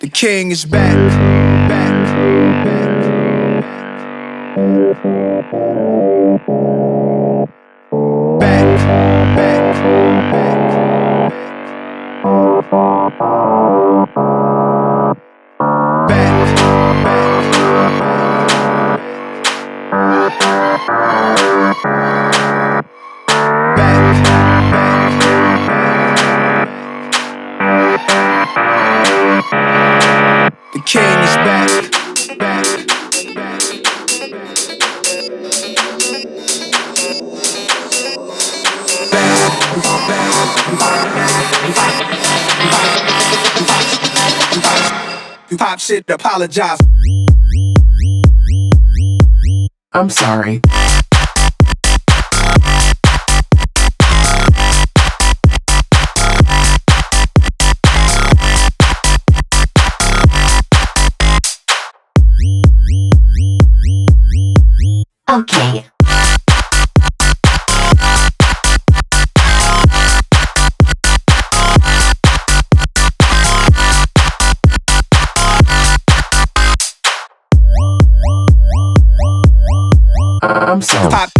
The king is back, back, back, back, the king is back, back. You pop shit, apologize. I'm sorry. Okay. I'm sorry. Pop.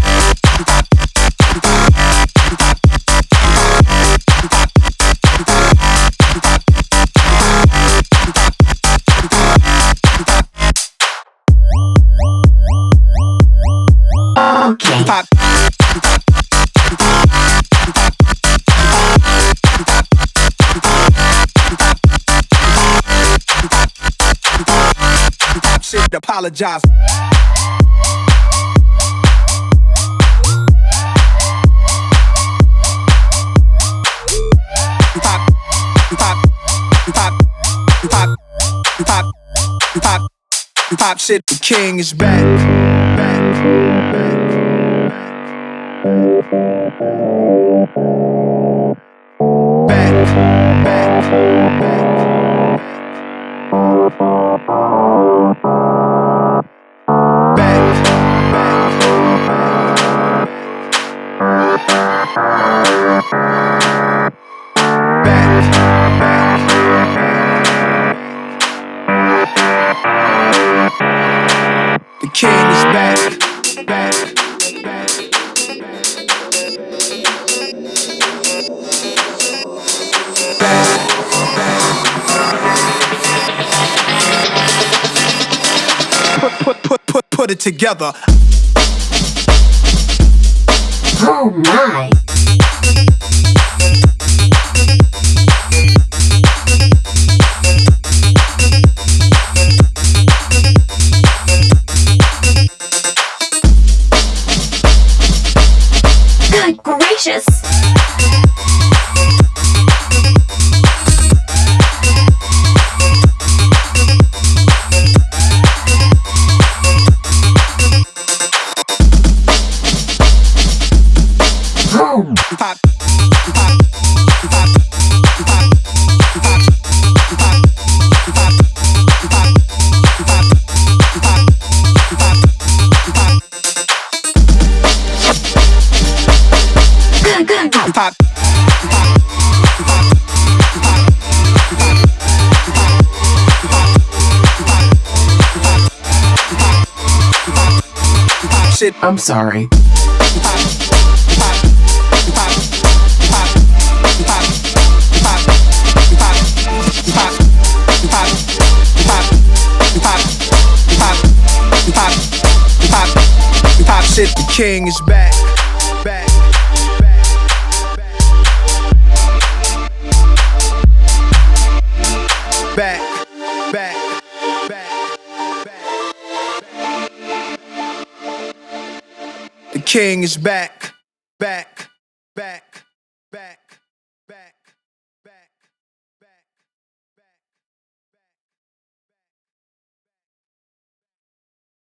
Okay. Pop. Pop shit, apologize. You pop shit, the king is back, back, back, back, the king is back, back. Put it together. Oh my. Good gracious. Home. Pop. Good. Pop. Shit. I'm sorry. Pop shit, the king is back, back, back, back, back, the king is back, back, back, back, back.